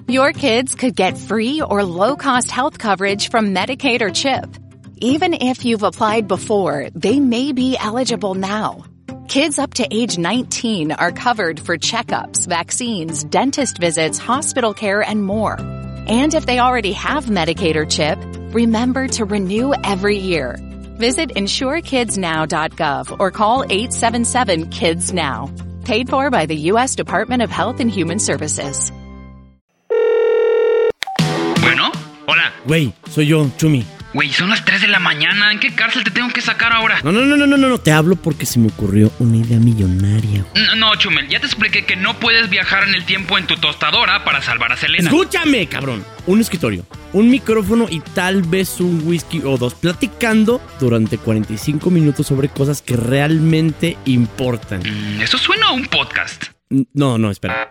Your kids could get free or low-cost health coverage from Medicaid or CHIP. Even if you've applied before, they may be eligible now. Kids up to age 19 are covered for checkups, vaccines, dentist visits, hospital care, and more. And if they already have Medicaid or CHIP, remember to renew every year. Visit insurekidsnow.gov or call 877-KIDS-NOW. Paid for by the U.S. Department of Health and Human Services. Bueno, hola. Güey, soy yo, Chumi. Güey, son las 3 de la mañana. ¿En qué cárcel te tengo que sacar ahora? No. Te hablo porque se me ocurrió una idea millonaria. No, Chumel, ya te expliqué que no puedes viajar en el tiempo en tu tostadora para salvar a Selena. ¡Escúchame, cabrón! Un escritorio, un micrófono y tal vez un whisky o dos, platicando durante 45 minutos sobre cosas que realmente importan. Eso suena a un podcast. No, espera.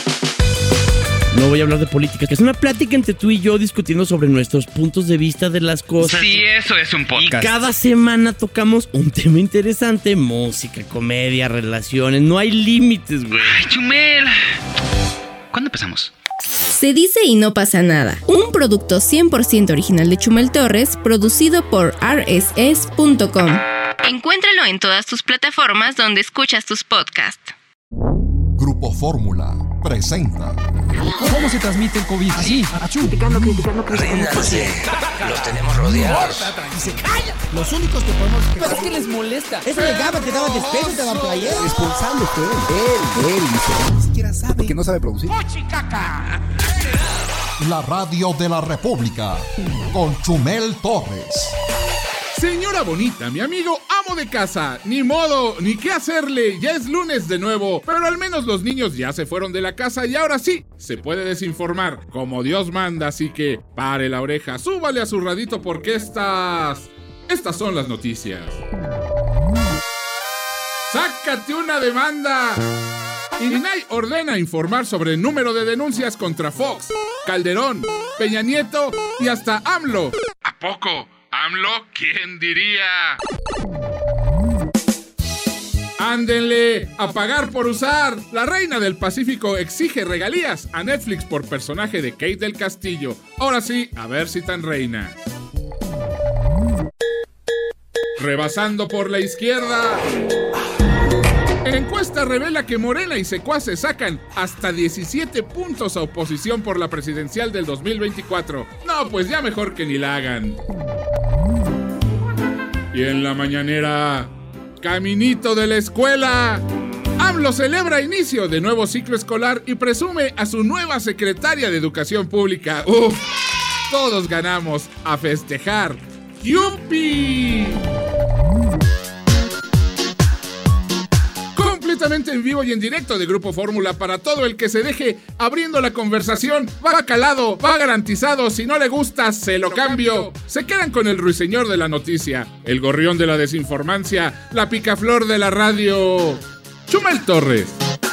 No voy a hablar de política, que es una plática entre tú y yo discutiendo sobre nuestros puntos de vista de las cosas. Sí, eso es un podcast. Y cada semana tocamos un tema interesante: música, comedia, relaciones. No hay límites, güey. Ay, Chumel. ¿Cuándo empezamos? Se dice y no pasa nada. Un producto 100% original de Chumel Torres, producido por rss.com. Encuéntralo en todas tus plataformas donde escuchas tus podcasts. Grupo Fórmula presenta. ¿Cómo se transmite el COVID? Así, criticando. Ríndanse, los tenemos rodeados. Y se callan. Los únicos que podemos... Pero es que les molesta. Eso llegaba, te daban despejo, te daban playera. Responsable fue él hizo. Ni siquiera sabe. Porque no sabe producir. La radio de la República con Chumel Torres. Señora bonita, mi amigo amo de casa, ni modo, ni qué hacerle, ya es lunes de nuevo, pero al menos los niños ya se fueron de la casa y ahora sí, se puede desinformar, como Dios manda, así que pare la oreja, súbale a su radito porque estas son las noticias. ¡Sácate una demanda! INAI ordena informar sobre el número de denuncias contra Fox, Calderón, Peña Nieto y hasta AMLO. ¿A poco? ¿AMLO? ¿Quién diría? ¡Ándenle! ¡A pagar por usar! La reina del Pacífico exige regalías a Netflix por personaje de Kate del Castillo. Ahora sí, a ver si tan reina. Rebasando por la izquierda. Encuesta revela que Morena y secuaces sacan hasta 17 puntos a oposición por la presidencial del 2024. No, pues ya mejor que ni la hagan. Y en la mañanera, caminito de la escuela. AMLO celebra inicio de nuevo ciclo escolar y presume a su nueva secretaria de Educación Pública. ¡Uf! Todos ganamos, a festejar. ¡Yupi! Completamente en vivo y en directo de Grupo Fórmula para todo el que se deje abriendo la conversación. Va calado, va garantizado. Si no le gusta, se lo cambio. Se quedan con el ruiseñor de la noticia, el gorrión de la desinformancia, la picaflor de la radio. Chumel Torres.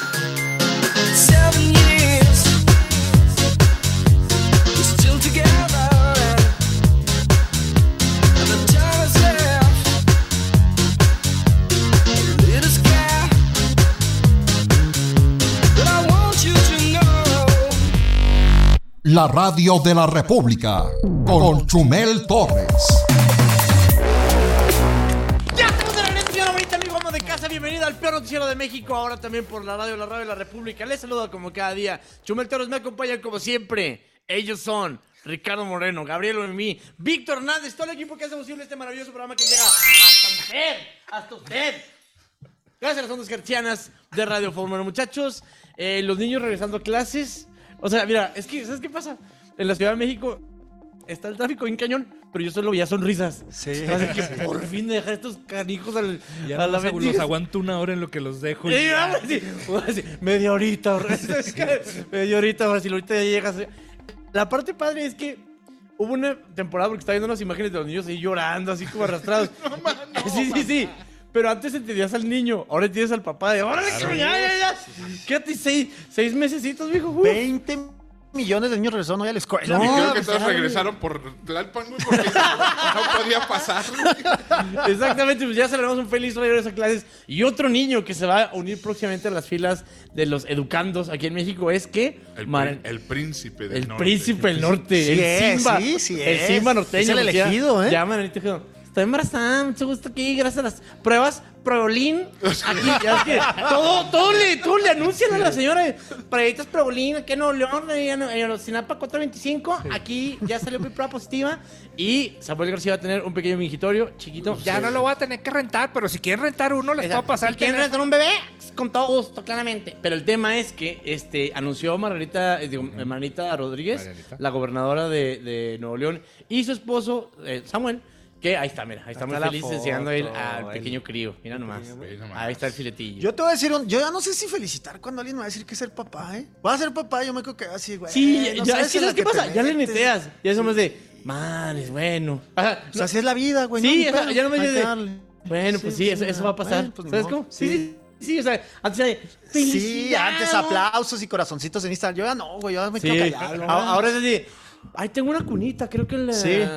La radio de la República con Chumel Torres. ¡Ya estamos de regreso, señora bonita, amigo amo de casa! Bienvenido al peor noticiero de México, ahora también por la radio de la República. Les saludo como cada día. Chumel Torres me acompaña como siempre. Ellos son Ricardo Moreno, Gabriel Oemí, Víctor Hernández, todo el equipo que hace posible este maravilloso programa que llega hasta usted. Gracias a las ondas hertzianas de Radio Fórmula. Muchachos, los niños regresando a clases. O sea, mira, es que, ¿sabes qué pasa? En la Ciudad de México está el tráfico bien cañón, pero yo solo veía sonrisas. Sí. Así que por fin de dejar estos canijos a la los aguanto una hora en lo que los dejo. Sí, vamos, sí, media horita, ahora sí, ahorita ya llegas. La parte padre es que hubo una temporada porque estaba viendo unas imágenes de los niños ahí llorando, así como arrastrados. No, sí. Pero antes entendías al niño, ahora entiendes al papá de ¡órale, claro, ya! Quédate 6 mesecitos, viejo. 20 millones de niños regresaron hoy a la escuela. Y creo que todos regresaron por Tlalpan, güey, porque no podía pasar. Exactamente, pues ya celebramos un feliz regreso a clases. Y otro niño que se va a unir próximamente a las filas de los educandos aquí en México es que... El príncipe del norte. El príncipe del norte. Sí el es, Simba. sí El Simba norteño. Es el elegido, ¿eh? Ya, Manolito dijo, estoy embarazada, mucho gusto aquí, gracias a las pruebas Probolín. Aquí, ya es que todo le anuncian a la señora. Pruebitas Probolín, aquí en Nuevo León, Sinapa 425. Sí. Aquí ya salió mi prueba positiva. Y Samuel García va a tener un pequeño mingitorio chiquito. Ya no lo voy a tener que rentar, pero si quieren rentar uno, les puedo pasar. Si quieren rentar un bebé, con todo gusto, claramente. Pero el tema es que anunció Margarita Rodríguez, Marianita, la gobernadora de Nuevo León, y su esposo, Samuel. Que ahí está, mira, ahí está muy feliz enseñando al pequeño crío. Mira nomás. Ahí está el filetillo. Yo te voy a decir, yo ya no sé si felicitar cuando alguien me va a decir que es ser papá, ¿eh? Voy a ser papá, yo me creo que así, güey. Sí, no ya, ¿sabes qué pasa? Ya le neteas. Ya somos de, man, es bueno. O sea, así es la vida, güey. Sí, no, ya no me dices de, bueno, pues sí, eso va a pasar. Bueno, pues ¿sabes cómo? Sí, o sea, antes de... Sí, antes aplausos y corazoncitos en Instagram. Yo ya no, güey, yo me quedo callado. Ahora es de... Ay, tengo una cunita, creo que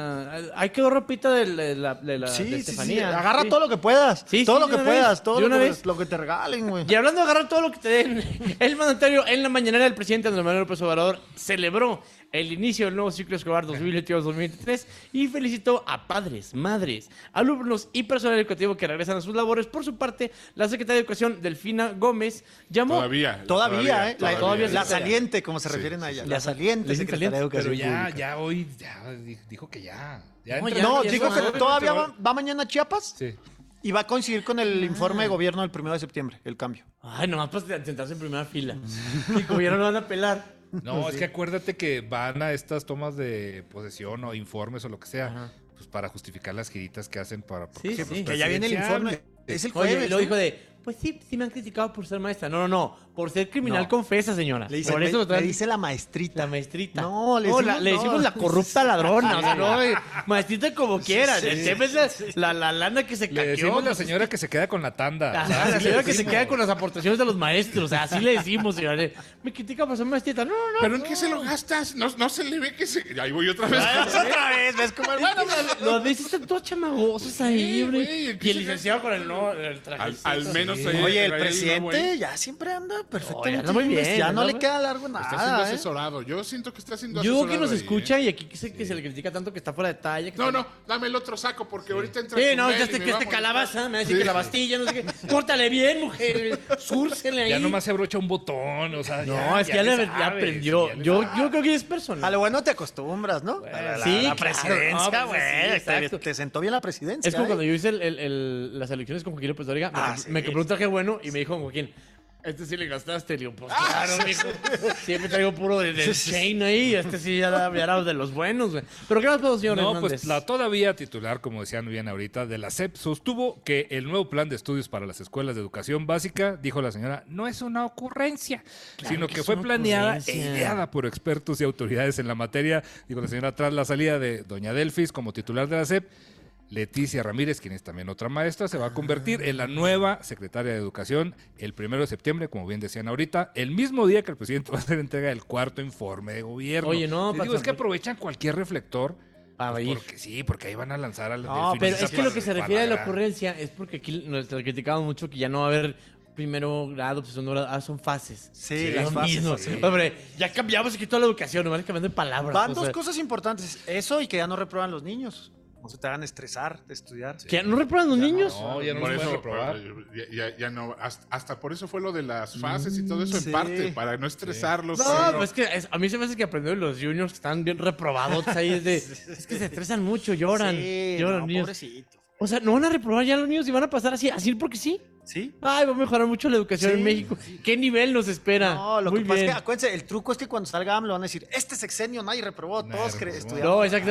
ahí quedó ropita de Estefanía. Sí. Agarra todo lo que puedas. Todo lo que puedas. Todo lo que te regalen, güey. Y hablando de agarrar todo lo que te den, el mandatario en la mañanera del presidente Andrés Manuel López Obrador celebró el inicio del nuevo ciclo escolar 2022-2023 y felicitó a padres, madres, alumnos y personal educativo que regresan a sus labores. Por su parte, la secretaria de Educación, Delfina Gómez, llamó... Todavía, ¿eh? La saliente, como se refieren a ella. La saliente secretaria de Educación. Pero ya hoy dijo que ya. No, dijo que todavía va mañana a Chiapas. Sí. Y va a coincidir con el informe de gobierno del 1 de septiembre, el cambio. Ay, nomás para sentarse en primera fila. El gobierno lo van a pelar. No, es que acuérdate que van a estas tomas de posesión o informes o lo que sea, pues para justificar las giritas que hacen para... Sí, que ya viene el informe. Es el jueves. Oye, lo dijo de... Pues sí me han criticado por ser maestra. No, por ser criminal confesa, señora. Le dice la maestrita. La maestrita. No, le decimos la corrupta ladrona. O sea, no, maestrita como quiera. El chef es la lana que se caqueó. Le decimos la señora que se queda con la tanda. La señora que se queda con las aportaciones de los maestros. O sea, así le decimos, señora. Me critica por ser maestrita. No. ¿Pero en qué se lo gastas? No se le ve que se... Ahí voy otra vez. ¿Ves cómo el bueno? Los veces están todos chamagosos ahí, güey. Y el licenciado con el traje. Al menos... Oye, el presidente ya siempre anda perfectamente muy bien. Ya no le queda largo nada. Está siendo asesorado. Yo siento que está siendo asesorado. Yo que nos escucha y aquí que se le critica tanto que está fuera de talla. No, dame el otro saco porque ahorita entra. Sí, no, ya que calabaza, me va a decir que la Bastilla, no sé qué. Córtale bien, mujer. Súrcele ahí. Ya nomás se abrocha un botón, o sea. No, es que ya aprendió. Yo creo que es personal. A lo bueno te acostumbras, ¿no? Sí, la presidencia, güey. Te sentó bien la presidencia. Es como cuando yo hice las elecciones con Joaquín López Dóriga, me compré un traje bueno y me dijo Joaquín, sí le gastaste. Le digo, pues claro, mijo. Siempre traigo puro de chain ahí. Sí ya era de los buenos, güey. Pero ¿qué más pasó, señor Hernández? Pues la todavía titular, como decían bien ahorita, de la SEP sostuvo que el nuevo plan de estudios para las escuelas de educación básica, dijo la señora, no es una ocurrencia, sino que fue planeada e ideada por expertos y autoridades en la materia, dijo la señora, tras la salida de doña Delfis como titular de la SEP. Leticia Ramírez, quien es también otra maestra, se va a convertir en la nueva secretaria de Educación el 1 de septiembre, como bien decían ahorita, el mismo día que el presidente va a hacer entrega del cuarto informe de gobierno. Oye, no, es que aprovechan cualquier reflector. Porque ahí van a lanzar a la... No, pero es que lo que se refiere a la ocurrencia es porque aquí nos criticamos mucho que ya no va a haber primero grado, segundo grado, son fases. Sí, las fases. Sí. Hombre, ya cambiamos aquí toda la educación, nomás cambiando de palabras. Van dos cosas importantes, eso y que ya no reprueban los niños. No se te hagan estresar de estudiar. ¿Que no reprueban los niños? No, ya no los pueden reprobar. Ya no. Hasta por eso fue lo de las fases y todo eso, en parte, para no estresarlos. No, es que a mí se me hace que aprendieron los juniors que están bien reprobados ahí. Es que se estresan mucho, lloran. Lloran, niños. Pobrecito. O sea, ¿no van a reprobar ya los niños y van a pasar así porque sí? Sí. Ay, va a mejorar mucho la educación en México. ¿Qué nivel nos espera? No, lo que pasa es que, acuérdense, el truco es que cuando salga AMLO van a decir, este sexenio nadie reprobó, todos estudiaron. No, exacto.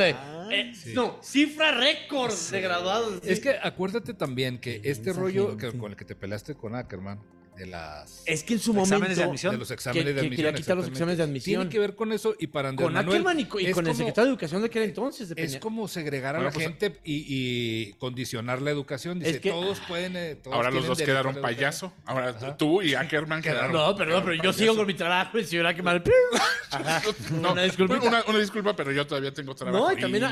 No, cifra récord de graduados. Es que acuérdate también que este rollo con el que te peleaste con Ackerman, Es que en su momento... ¿Exámenes de admisión? De los exámenes de admisión. Quería quitar los exámenes de admisión. Tiene que ver con eso y para Andrés Con Manuel... Ackerman y con el secretario de Educación de aquel entonces. Es como segregar a la gente y condicionar la educación. Dice, todos pueden... Ahora los dos quedaron payaso. Ahora tú y Ackerman quedaron... No, perdón, pero yo sigo con mi trabajo. El señor Ackerman... Una disculpa, pero yo todavía tengo trabajo. No, y también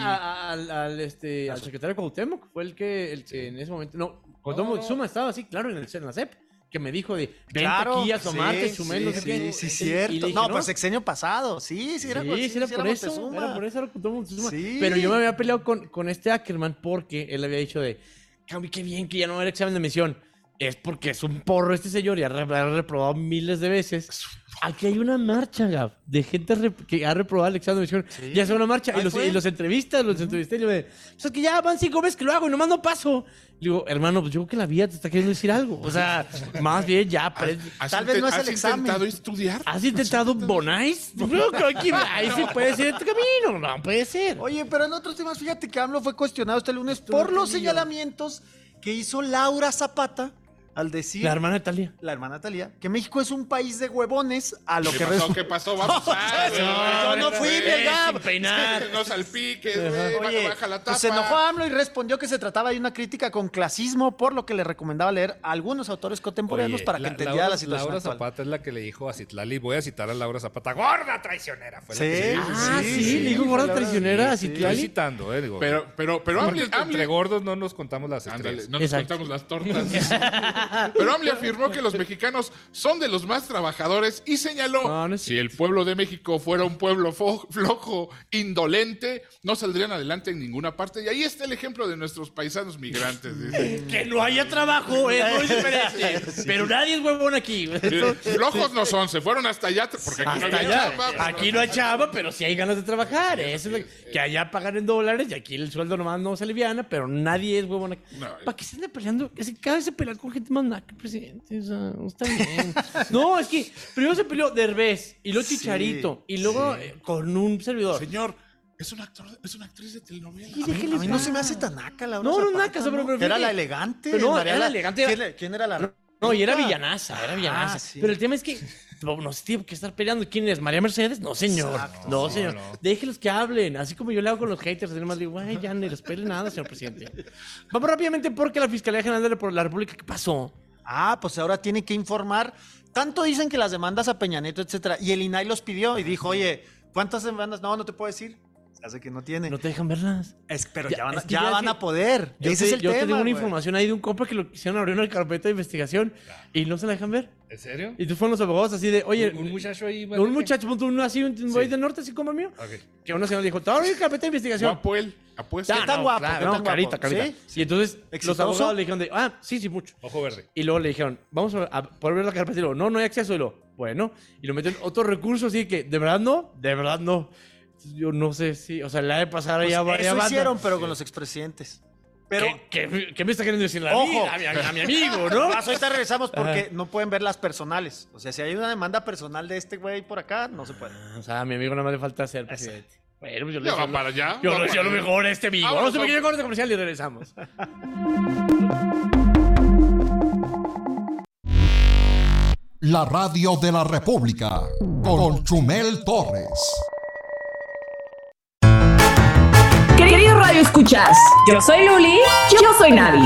al secretario Cuauhtémoc, fue el que en ese momento... No, Cuauhtémoc Zuma estaba así, claro, en la CEP. Que me dijo de, vente aquí a tomarte, Chumel, no sé qué. Sí, cierto. Dije, no, pues sexenio pasado. Sí, era por eso. Era Cuauhtémoc Zuma. Pero yo me había peleado con este Ackerman porque él había dicho de, qué bien que ya no era examen de admisión. Es porque es un porro este señor y ha reprobado miles de veces. Aquí hay una marcha, Gab, de gente que ha reprobado el examen de admisión. Sí. Ya hace una marcha y los entrevisté. Y yo me es que ya van 5 veces que lo hago y nomás no paso. Le digo, hermano, pues yo creo que la vida te está queriendo decir algo. O sea, más bien ya. Tal vez no es el examen. ¿Has intentado estudiar? ¿Has intentado Bonais? Yo creo que ahí sí puede ser este camino. No, puede ser. Oye, pero en otros temas, fíjate que AMLO fue cuestionado este lunes por los señalamientos que hizo Laura Zapata al decir... La hermana Talía, que México es un país de huevones a lo que... ¿Qué pasó? Vamos a... Yo no fui, Gab. Sin peinar. No salpiques, Oye, baja la tapa. Pues se enojó AMLO y respondió que se trataba de una crítica con clasismo, por lo que le recomendaba leer a algunos autores contemporáneos para que entendiera la situación Laura actual. Zapata es la que le dijo a Citlali, voy a citar a Laura Zapata, gorda traicionera. Fue la que sí, le dijo gorda traicionera a Citlali. Estoy citando, digo. Pero entre gordos no nos contamos las estrellas. No nos contamos las tortas. Pero AMLO afirmó que los mexicanos son de los más trabajadores y señaló, si el pueblo de México fuera un pueblo flojo, indolente, no saldrían adelante en ninguna parte. Y ahí está el ejemplo de nuestros paisanos migrantes. Que no haya trabajo es muy diferente. Pero nadie es huevón aquí. Flojos no son, se fueron hasta allá porque aquí no hay chamba. Aquí no hay chamba, pero sí hay ganas de trabajar. Eso es que allá pagan en dólares y aquí el sueldo nomás no se aliviana, pero nadie es huevón aquí. ¿Para qué se anda peleando? Cada vez se pelea con gente más naca, presidente. O sea, no está bien. No, es que primero se peleó Derbez y luego Chicharito y luego con un servidor. Señor, es una actriz de telenovela. A mí no se me hace tan naca, Laura No, Zapata, naca, pero era la elegante. Pero no, era la elegante. ¿Quién era la...? No, y era villanaza. Sí. Pero el tema es que no se tiene que estar peleando. ¿Quién es? ¿María Mercedes? No, señor. Exacto, no, señor. No. Déjelos que hablen. Así como yo le hago con los haters. Además digo, güey, ya no les pele nada, señor presidente. Vamos rápidamente porque la Fiscalía General de la República, ¿qué pasó? Pues ahora tiene que informar. Tanto dicen que las demandas a Peña Nieto, etcétera. Y el INAI los pidió y dijo, oye, ¿cuántas demandas? No te puedo decir. Hace que no tiene. No te dejan verlas. Pero ya van a poder. Ese es el tema. Yo te digo una información ahí de un compa que lo quisieron abrir una carpeta de investigación y no se la dejan ver. ¿En serio? Y tú fueron los abogados así de, oye... Un muchacho ahí... Un muchacho, un güey del norte, así como mío. Okay. Que uno se nos dijo, te voy a abrir carpeta de investigación. Guapo él. Apuesta. ¿Qué tan guapo? Claro, carita. ¿Sí? Y entonces los abogados le dijeron sí, mucho. Ojo verde. Y luego le dijeron, vamos a poder ver la carpeta. Y luego, no hay acceso. Y luego, bueno. Y lo meten otro recurso así que, ¿de verdad no? Yo no sé si, o sea, la de pasar pues ya varias bandas. Eso hicieron, pero con los expresidentes. Pero, ¿Qué me está queriendo decir a mi amigo, no? Ahorita regresamos porque no pueden ver las personales. O sea, si hay una demanda personal de este güey por acá, no se puede. O sea, a mi amigo nada más le falta ser presidente. Bueno, pues yo le decía para allá. Yo le decía lo mejor a este amigo. Vamos a un pequeño corte comercial y regresamos. La Radio de la República con Chumel Torres. Queridos Radio Escuchas, yo soy Luli, yo soy Navi.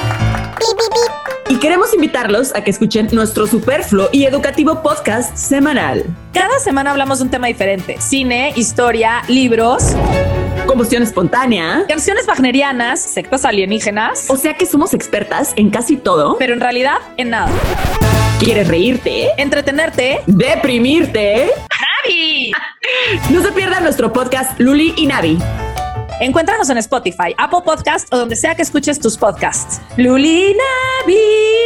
Y queremos invitarlos a que escuchen nuestro superfluo y educativo podcast semanal. Cada semana hablamos de un tema diferente: cine, historia, libros, combustión espontánea, canciones wagnerianas, sectas alienígenas. O sea que somos expertas en casi todo, pero en realidad en nada. ¿Quieres reírte? ¿Entretenerte? ¿Deprimirte? ¡Navi! No se pierdan nuestro podcast Luli y Navi. Encuéntranos en Spotify, Apple Podcast o donde sea que escuches tus podcasts. Luli y Navi.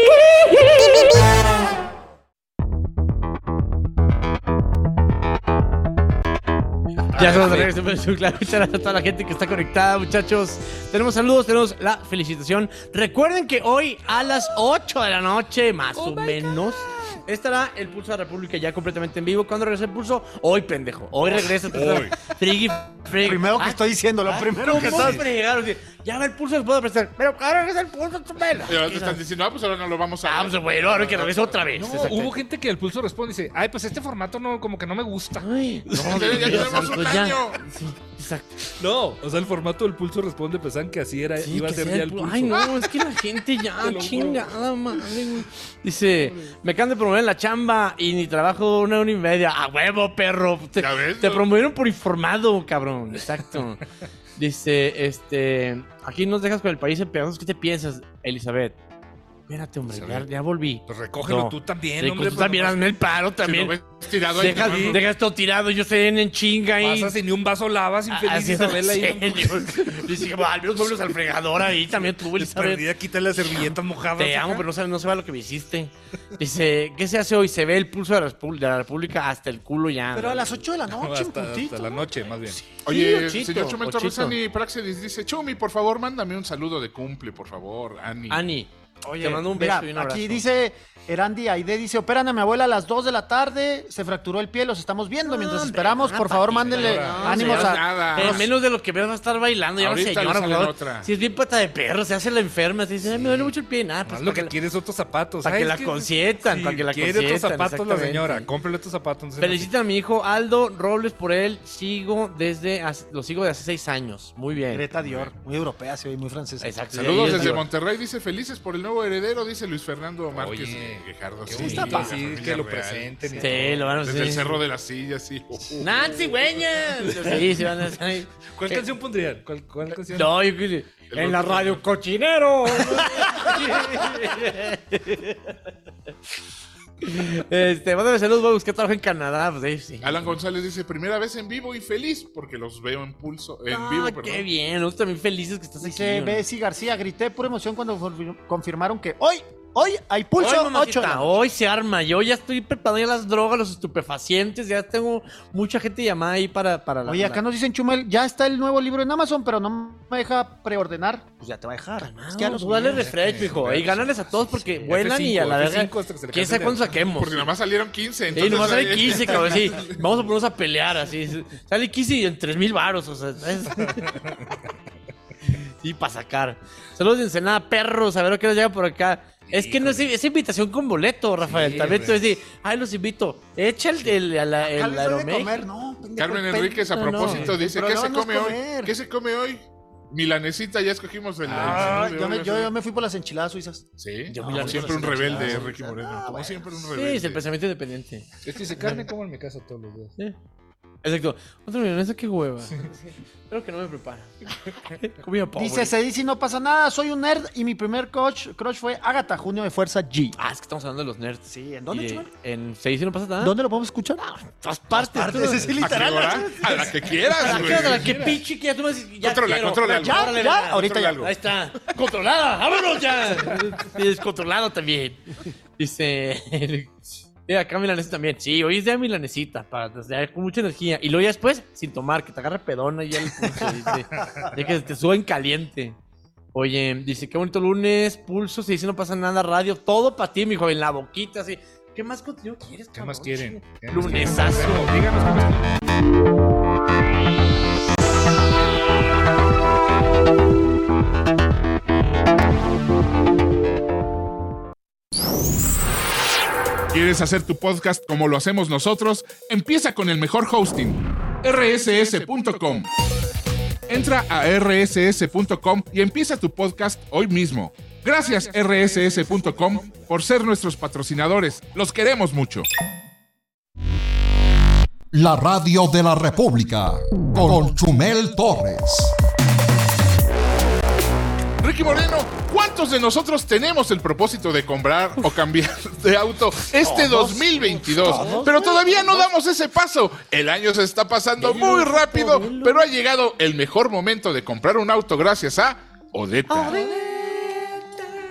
Ya somos de regreso, claro. Muchas gracias a toda la gente que está conectada, muchachos. Tenemos saludos, tenemos la felicitación. Recuerden que hoy a las 8 de la noche, más o menos, estará el Pulso de la República ya completamente en vivo. ¿Cuándo regresa el Pulso? Hoy, pendejo. Hoy regresa el Pulso. Primero que estoy diciendo, lo primero que estás... Ya el pulso les puedo prestar. Pero cabrón, es el pulso, Chumel. Y ahora te están diciendo, pues ahora no lo vamos a ver. Pues bueno, ahora que regrese otra vez. No, hubo gente que el pulso responde y dice, ay, pues este formato no, como que no me gusta. Ay, ya tenemos un año. Sí, exacto. No, o sea, el formato del pulso responde, pensaban que así era, iba a ser ya el pulso. Ay, no, es que la gente ya, chingada madre, güey. Dice, me acaban de promover en la chamba y ni trabajo una hora y media. ¡A huevo, perro! Te promovieron por informado, cabrón. Exacto. Dice, aquí nos dejas con el país en pedazos. ¿Qué te piensas, Elizabeth? Espérate, hombre, ya volví. Pues recógelo tú también, hombre. Tú también, hazme el paro también. Si lo ves tirado ahí, deja esto tirado, yo estoy en chinga ahí. Pasas y ni un vaso lavas, infeliz Isabel ahí. Dice, al menos muebles al fregador ahí, también tú, Elizabeth. Perdida, quítale las servilletas mojadas. Te amo, pero no se va lo que me hiciste. Dice, ¿qué se hace hoy? Se ve el pulso de la República hasta el culo ya. Pero a las 8 de la noche, hasta la noche, más bien. Oye, señor Chumel Torres, Ani Praxedis dice, Chumi, por favor, mándame un saludo de cumple, por favor, Ani. Oye, te mando un beso y un abrazo. Aquí dice Erandi Aide, dice, operan a mi abuela a las 2 de la tarde, se fracturó el pie, los estamos viendo. Mientras esperamos, por favor, mándenle ánimos a... menos de lo que veo va a estar bailando. Ya ahorita señora, por favor. otra. Si es bien pata de perro, se hace la enferma. Se dice, me duele mucho el pie. Nada, pues lo que quieres otros zapatos. Para que la consientan, para que la consientan. Quiere otros zapatos la señora, cómprele otros zapatos. Felicitan a mi hijo Aldo Robles por él. Lo sigo desde hace 6 años. Muy bien. Greta Dior, muy europea, sí, muy francesa. Exacto. Saludos desde Monterrey, dice, felices por el nuevo heredero, dice Luis Fernando Márquez Guejardo. Sí, que lo presenten. Sí, lo van a desde el Cerro de las Sillas, sí. ¡Nancy, güeñas! Sí, sí van a hacer. ¿Cuál canción pondrían? ¿Cuál canción? No, yo quise. En la radio Cochinero. Mándame saludos, voy a buscar trabajo en Canadá. Pues, sí. Alan González dice, primera vez en vivo y feliz porque los veo en vivo, perdón. Qué bien, nosotros también felices que estás aquí. Dice Bessie García, grité por emoción cuando confirmaron que hoy hay pulso hoy, 8. Hoy se arma. Yo ya estoy preparando ya las drogas, los estupefacientes. Ya tengo mucha gente llamada ahí para Oye, acá nos dicen, Chumel, ya está el nuevo libro en Amazon, pero no me deja preordenar. Pues ya te va a dejar. Es que ya los dale refresh, mijo. Y ganarles a todos porque vuelan y a la verga. ¿Quién sabe cuánto saquemos? Porque nomás salieron 15. Sí, nomás salen 15, cabrón. Sí, vamos a ponernos a pelear así. Sale 15 y en 3,000 varos, o sea. Sí, para sacar. Saludos de Ensenada, perros. A ver a qué nos llega por acá. Es que no es invitación con boleto, Rafael. Sí, también tú decís, los invito. Echa el Aeroméxico. No, Carmen Enríquez, a propósito, dice, ¿qué se come hoy? ¿Qué se come hoy? Milanesita, ya escogimos el yo me fui por las enchiladas suizas. Sí, como siempre un rebelde, Ricky Moreno. Como siempre un rebelde. Sí, es el pensamiento independiente. Es que dice, carne como en mi casa todos los días. Sí. Exacto. Otra milanesa, qué hueva. Espero que no me prepara. Comida pobre. Dice, se dice y no pasa nada, soy un nerd y mi primer crush fue Agatha Junio de Fuerza G. Es que estamos hablando de los nerds. Sí, ¿en dónde, Chumel? En Se dice y no pasa nada. ¿Dónde lo podemos escuchar? En todas partes. Es literal. A la que quieras, güey. A la que pinche quieras. Tú me dices, ya Controla. Ya, ahorita ya. Ahí está. Controlada. ¡Vámonos ya! Y descontrolado también. Dice... acá milanesa también. Sí, hoy es día milanesita, con mucha energía. Y luego ya después, sin tomar, que te agarre pedona y ya el pulso, dice. Ya que te suba en caliente. Oye, dice, qué bonito lunes, pulso, se dice no pasa nada, radio, todo para ti, mijo, en la boquita, así. ¿Qué más contenido quieres, cabrón? ¿Qué más quieren? Lunesazo. Díganos qué más ¿Quieres hacer tu podcast como lo hacemos nosotros? Empieza con el mejor hosting, rss.com. Entra a rss.com y empieza tu podcast hoy mismo. Gracias rss.com por ser nuestros patrocinadores. Los queremos mucho. La radio de la República con Chumel Torres. Ricky Moreno, ¿cuántos de nosotros tenemos el propósito de comprar o cambiar de auto este 2022? Pero todavía no damos ese paso. El año se está pasando muy rápido, pero ha llegado el mejor momento de comprar un auto gracias a Odetta.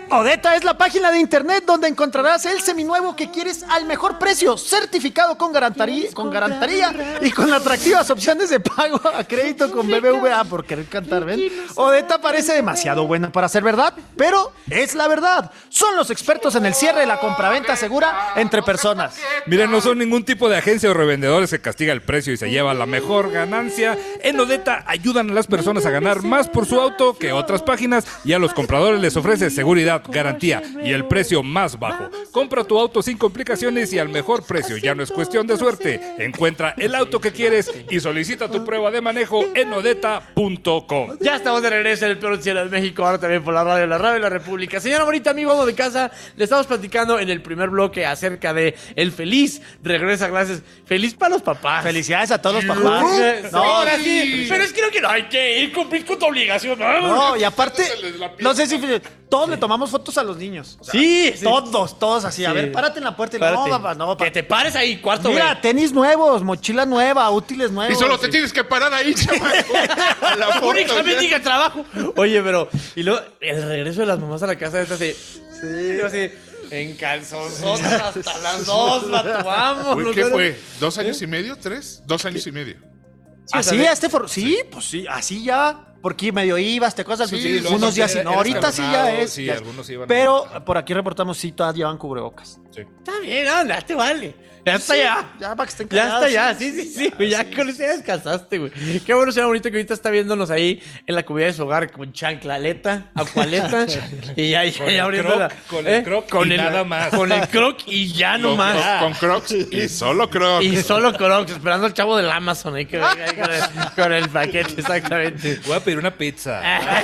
Odetta es la página de internet donde encontrarás el seminuevo que quieres al mejor precio, certificado con garantía y con atractivas opciones de pago a crédito con BBVA. Por querer cantar, ¿ven? Odetta parece demasiado buena para ser verdad, pero es la verdad. Son los expertos en el cierre de la compraventa segura entre personas. Miren, no son ningún tipo de agencia o revendedores que castiga el precio y se lleva la mejor ganancia. En Odetta ayudan a las personas a ganar más por su auto que otras páginas y a los compradores les ofrece seguridad, garantía y el precio más bajo. Compra tu auto sin complicaciones y al mejor precio. Ya no es cuestión de suerte. Encuentra el auto que quieres y solicita tu prueba de manejo en odetta.com. Ya estamos de regreso en el peor noticiero de México, ahora también por la radio de la República. Señora bonita, amigo amo de casa, le estamos platicando en el primer bloque acerca de el feliz regreso a clases. Feliz para los papás. Felicidades a todos los papás. No, sí, pero es que creo que no hay que ir, cumplir con tu obligación. No, y aparte, no sé si todos le tomamos fotos a los niños. O sea, sí. Todos así. A ver, párate en la puerta y no, papá. Que te pares ahí, cuarto. Mira, tenis nuevos, mochila nueva, útiles nuevos. Y solo te tienes que parar ahí, chaval. Únicamente que trabajo. Oye, pero, y luego, el regreso de las mamás a la casa es así. Sí, así. En calzonzotas hasta las 2, vato, vamos. Uy, ¿qué fue? ¿2 años y medio? ¿3? 2 años y medio. Así, pues sí, así ya. Porque medio ibas, te cosas, sí, unos días y no. Ahorita sí ya es. Sí, ya algunos iban. Pero por aquí reportamos, sí, todas llevan cubrebocas. Sí. Está bien, anda, te vale. Ya está ya. Ya para que estén Ya callados. está ya, sí, güey. Ya con eso ya descansaste, güey. Qué bueno, señora bonito, que ahorita está viéndonos ahí en la comodidad de su hogar con chanclaleta, acualeta. Y ya abriendo con el croc y nada más. Con el croc y ya no más. Con crocs y solo crocs. Y solo crocs, esperando al chavo del Amazon ahí que venga ahí con el paquete, exactamente. Voy a pedir una pizza.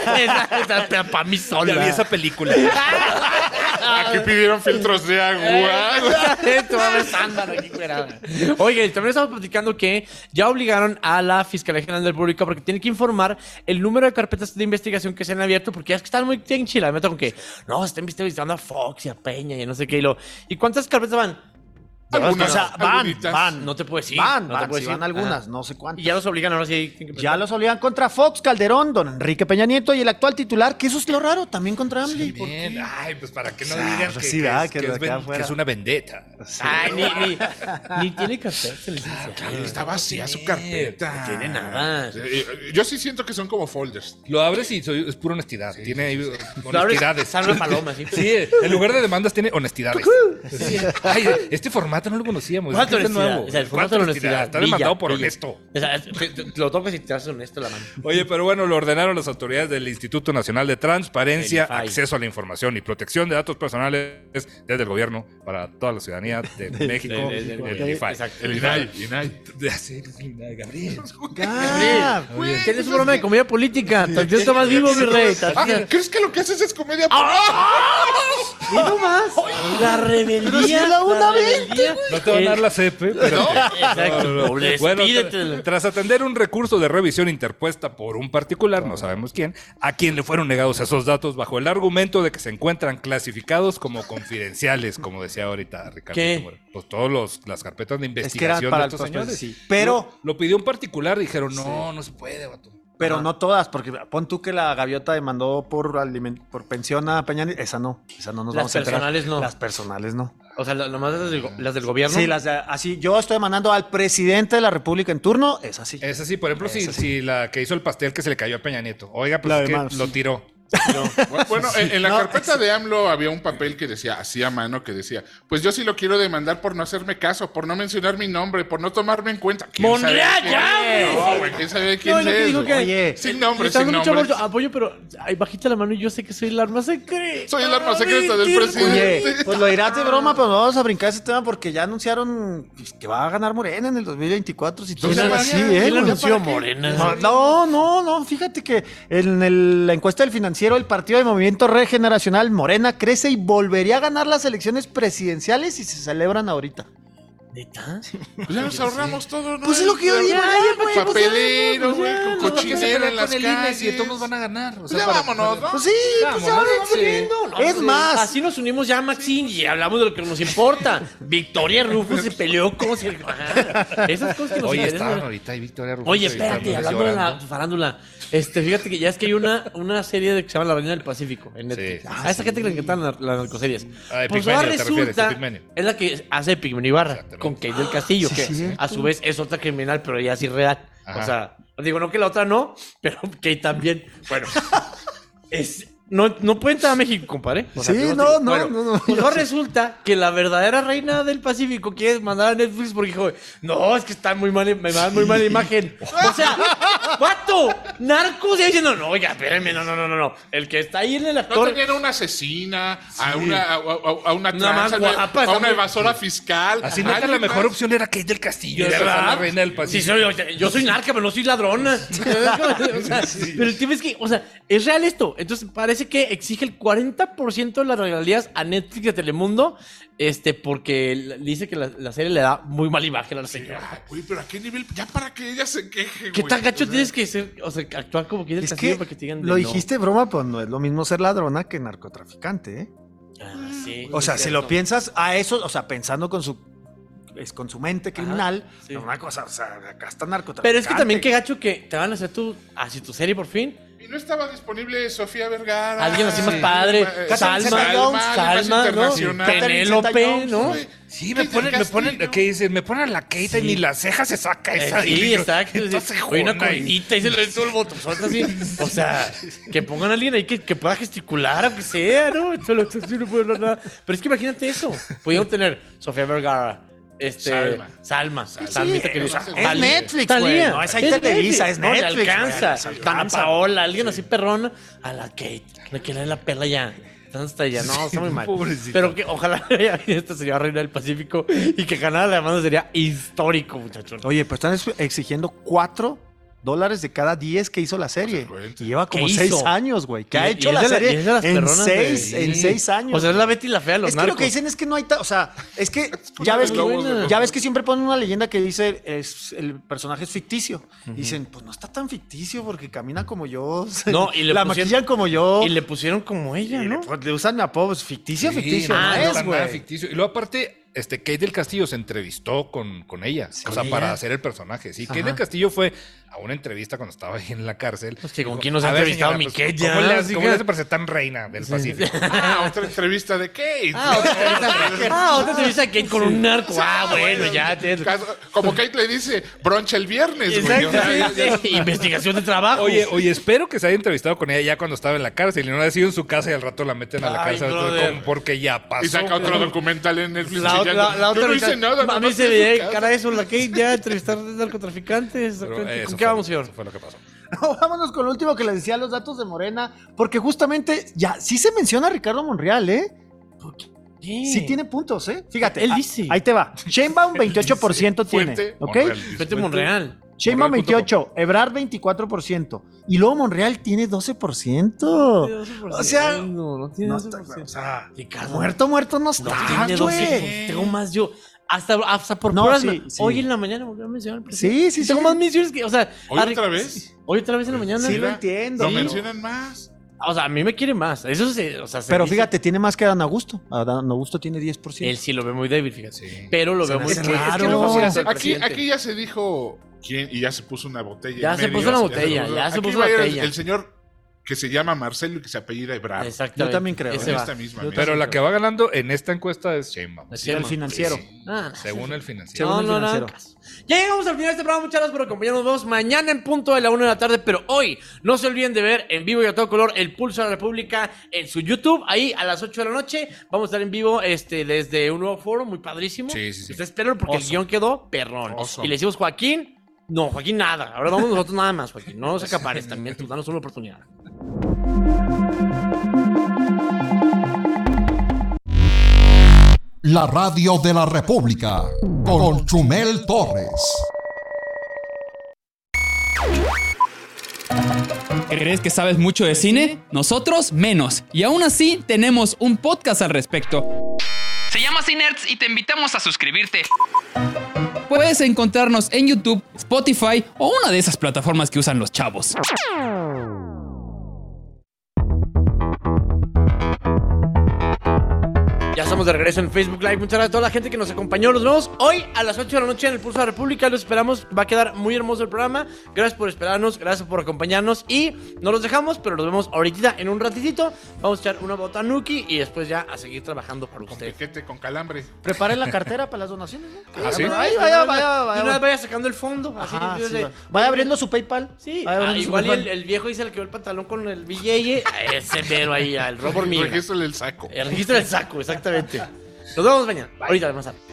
Para mí solo. Ya vi esa película. Aquí pidieron filtros de agua. Esto va a ver sándalo aquí fuera. Oye, también estamos platicando que ya obligaron a la Fiscalía General del Público porque tiene que informar el número de carpetas de investigación que se han abierto, porque ya es que están muy enchilados. Me meto con que no, se están investigando a Fox y a Peña y no sé qué. ¿Y cuántas carpetas van? Algunas, o sea, van. No te puedes decir. Van algunas, Ajá. no sé cuántas. Y ya los obligan ahora sí. Ya los obligan contra Fox, Calderón, don Enrique Peña Nieto y el actual titular, que eso es lo raro, también contra AMLO. Sí, bien. Ay, pues para que no Ah, digan pues que, sí, que ¿verdad? es, Que que de es acá ven- afuera. que es una vendetta. Ay, ni tiene carpetas, licenciado. Claro, está vacía su carpeta. No tiene nada. Yo sí siento que son como folders. Lo abres y es pura honestidad. Tiene ahí Lo abres, honestidades. sale una paloma, ¿sí? Sí, en lugar de demandas tiene honestidades. Sí. Ay, este formato no lo conocíamos. ¿Cuánto Este es honestidad? nuevo. O sea, el formato de ¿Cuánta honestidad. Está demandado por Villa. honesto. O sea, lo tocas y te haces honesto la mano. Oye, pero bueno, lo ordenaron las autoridades del Instituto Nacional de Transparencia, El IFAI. Acceso a la Información y Protección de Datos Personales desde el gobierno para toda la ciudadanía de México. El IFAI. Exacto. El INAI. De hacer el INAI, Gabriel. Gabriel, tienes un programa de comedia política. Tantito está más vivo, mi rey. ¿Crees que lo que haces es comedia? Y no más. La rebeldía. Pero si es la 1:20. No te van a dar la CP, pero... Exacto. Bueno, Despídete. tras atender un recurso de revisión interpuesta por un particular, no sabemos quién, a quien le fueron negados esos datos bajo el argumento de que se encuentran clasificados como confidenciales, como decía ahorita Ricardo. ¿Qué? Pues todas las carpetas de Es que era investigación para de estos el señores. sí. Pero, Lo pidió un particular y dijeron, no se puede, vato. pero no todas, porque pon tú que la gaviota demandó por pensión a Peña Nieto. Esa no nos Las vamos a enterar. personales no. Las personales no. O sea, nomás las del gobierno. Sí, así. Yo estoy demandando al presidente de la República en turno, es así. Es así, por ejemplo, Es así. si la que hizo el pastel que se le cayó a Peña Nieto. Oiga, pues La es que demás. lo tiró. Bueno, en la No, carpeta de AMLO había un papel que decía, así a mano, que decía, pues yo sí lo quiero demandar por no hacerme caso, por no mencionar mi nombre, por no tomarme en cuenta. ¿Quién sabe ¡Monreal, quién ya, es? güey! No, güey, ¿quién sabe quién No, lo que es? dijo güey? que- Oye, Sin nombre, Está sin dando mucho nombre. apoyo, pero ay, bajita la mano y yo sé que soy el arma secreta. Soy el arma secreta del Ay, presidente. Oye, pues lo dirás de broma, pero no vamos a brincar ese tema porque ya anunciaron que va a ganar Morena en el 2024. Si tú ¿Quién sabes la- así, quién la güey. anunció? Morena. No, fíjate que en la encuesta del Financiero, el Partido de Movimiento Regeneracional Morena crece y volvería a ganar las elecciones presidenciales si se celebran ahorita. ¿Neta? Pues ya nos ahorramos todo, ¿no? Pues es lo que yo digo, güey. Papelero, güey, con cochinero en las calles. Y todos van a ganar. O sea, ya vámonos, ¿no? Pues sí, pues ya vamos perdiendo. Es más. Así nos unimos ya, Maxine, y hablamos de lo que nos importa. Victoria Rufo se peleó como si... Esas cosas que nos Oye, interesan. estaban ahorita y Victoria Rufo. Oye, espérate, hablando de la farándula. Fíjate que ya es que hay una serie que se llama La Reina del Pacífico en Netflix. Sí. A esa gente que le encantan las narcoseries. Pues ahora resulta, es la que hace Pigmen Ibarra con Kate del Castillo, que a su vez es otra criminal, pero ella sí real. Ajá. O sea, digo, no que la otra no, pero Kate también. Bueno, no puede entrar a México, compadre. O sea, sí, no. Y luego resulta que la verdadera reina del Pacífico quiere mandar a Netflix porque dijo, no, es que está muy mal, me da muy mala imagen. O sea, ¡vato! Narcos, y diciendo, no, oiga, espérenme, no. El que está ahí en el actor... No tenían a una asesina, a una más tranza, guapa, a una evasora fiscal. Así neta, la mejor opción era Kate del Castillo. ¿Verdad? La reina del Pacífico. Sí, yo soy narca, pero no soy ladrona. O sea, pero el tema es que, o sea, es real esto. Entonces parece que exige el 40% de las regalías a Netflix de Telemundo, porque dice que la serie le da muy mala imagen a la señora. Uy, pero ¿a qué nivel? Ya para que ella se queje, ¿Qué güey. tan gacho tienes que ser? O sea, actuar como que Es del que Castillo para que te digan. lo dijiste broma, pues no es lo mismo ser ladrona que narcotraficante, ¿eh? Sí, O sea, es si cierto. lo piensas a eso, o sea, pensando con su mente criminal, sí. una cosa, o sea, acá está narcotraficante. Pero es que también qué gacho que te van a hacer tu serie por fin. Y no estaba disponible Sofía Vergara. Alguien así más padre. Salma, ¿no? Penélope, ¿no? Sí, me ponen, ¿qué dicen? Me ponen a la Kate y ni las cejas se saca esa. Sí, exacto. Entonces, Oye, una coronita y se le todo el botozote así. O sea, que pongan a alguien ahí que pueda gesticular, aunque sea, ¿no? Solo así no puedo hablar nada. Pero es que imagínate eso. Podríamos tener Sofía Vergara. Salma. Salmita que es Netflix, güey. No, es ahí Televisa, es Netflix. No le alcanza. Dana Paola, alguien así perrona. A la Kate. Le quiere la perla ya. Hasta ya, no, está muy mal. Pobrecita. Pero que ojalá esta sería Reina del Pacífico y que ganara la demanda sería histórico, muchachos. Oye, pues están exigiendo $4 de cada 10 que hizo la serie. Y lleva como 6 años, güey. Que ha hecho la serie en 6 años. O sea, es la Betty la Fea de los narcos. Es que narcos. lo que dicen es que no hay... O sea, es que ya ves que siempre ponen una leyenda que dice el personaje es ficticio. Dicen, pues no está tan ficticio porque camina como yo. No, y la maquillan como yo. Y le pusieron como ella, ¿no? Pues le usan mi apodo. Pues ficticio, Sí, ficticio. no No es es, nada güey. ficticio. Y luego aparte, Kate del Castillo se entrevistó con ella. Sí, o sea, para hacer el personaje. Sí, Kate del Castillo fue a una entrevista cuando estaba ahí en la cárcel. Pues que con quién nos ha entrevistado mi Kate ya. ¿Cómo le hace para ser tan reina del Pacífico? Otra entrevista de Kate. Otra entrevista de Kate con un narco. Bueno, ya. Como Kate le dice, broncha el viernes, güey. Exacto. Investigación de trabajo. Oye, espero que se haya entrevistado con ella ya cuando estaba en la cárcel y no haya sido en su casa y al rato la meten a la cárcel porque ya pasó. Y saca otro documental en Netflix. La otra yo no hice nada. A mí se ve cara eso, la Kate ya entrevistar narcotraficantes. ¿Con qué vamos, señor? Eso fue lo que pasó. No, vámonos con lo último que les decía, los datos de Morena, porque justamente ya sí se menciona a Ricardo Monreal, ¿eh? Sí tiene puntos, ¿eh? Fíjate, él dice. Ahí te va. Sheinbaum 28% tiene, Fuente, ¿ok? Vete Monreal. Sheinbaum 28, Ebrard 24% y luego Monreal tiene 12%. O sea, no tiene 12%. O sea, Ricardo, muerto no está, tiene güey. 12%. Tengo más yo. Hasta por No, puras. sí. Hoy en la mañana volvió a mencionar al presidente. Sí. Tengo más menciones que. O sea, ¿Hoy otra vez? Hoy otra vez en la mañana. Sí, lo entiendo. Lo mencionan más. O sea, a mí me quiere más. Eso se. O sea, Pero fíjate, tiene más que Adán Augusto. Adán Augusto tiene 10%. Él sí lo ve muy débil, fíjate. Sí. Pero lo Se veo me muy hace claro. raro. Es que no fácil hacer Aquí presidente. ya se dijo quién y ya se puso una botella. Ya en se medio, puso una botella, ya se Aquí puso va a ir una botella. el señor que se llama Marcelo y que se apellida Ebrard. Exactamente. Yo también creo. Ese En va. esta misma Yo mesa. Pero la que va ganando en esta encuesta es Sheinbaum. Es Sí, el Sheinbaum. financiero. Según el financiero. Según el financiero. Ya llegamos al final de este programa. Muchas gracias por acompañarnos. Nos vemos mañana en punto de la 1 de la tarde. Pero hoy no se olviden de ver en vivo y a todo color el Pulso de la República en su YouTube. Ahí a las 8 de la noche vamos a estar en vivo desde un nuevo foro muy padrísimo. Sí. Ustedes espérenlo porque el guión quedó perrón. Oso. Y le decimos Joaquín. No, Joaquín nada. Ahora vamos nosotros nada más, Joaquín. No nos acapares también. Tú danos una oportunidad. La radio de la República con Chumel Torres. ¿Crees que sabes mucho de cine? Nosotros menos. Y aún así tenemos un podcast al respecto. Se llama Cinerds y te invitamos a suscribirte. Puedes encontrarnos en YouTube, Spotify o una de esas plataformas que usan los chavos. Ya estamos de regreso en Facebook Live. Muchas gracias a toda la gente que nos acompañó. Nos vemos hoy a las 8 de la noche en el Pulso de la República. Los esperamos. Va a quedar muy hermoso el programa. Gracias por esperarnos. Gracias por acompañarnos. Y no los dejamos, pero nos vemos ahorita en un ratitito. Vamos a echar una botanuki y después ya a seguir trabajando para usted. Con piquete, con calambre. Preparen la cartera para las donaciones, ¿no? ¿Ah, sí? Vaya sacando el fondo. Así. Ajá, sí, vaya abriendo su PayPal. Sí. Igual el viejo dice el que ve el pantalón con el billete. Ese mero ahí, el robo hormiga. Regístrale el saco. El registro del saco, exactamente. Nos vemos mañana. Bye. Ahorita vamos a...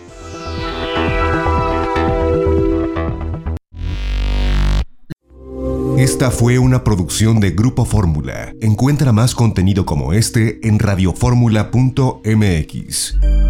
Esta fue una producción de Grupo Fórmula. Encuentra más contenido como este en radioformula.mx.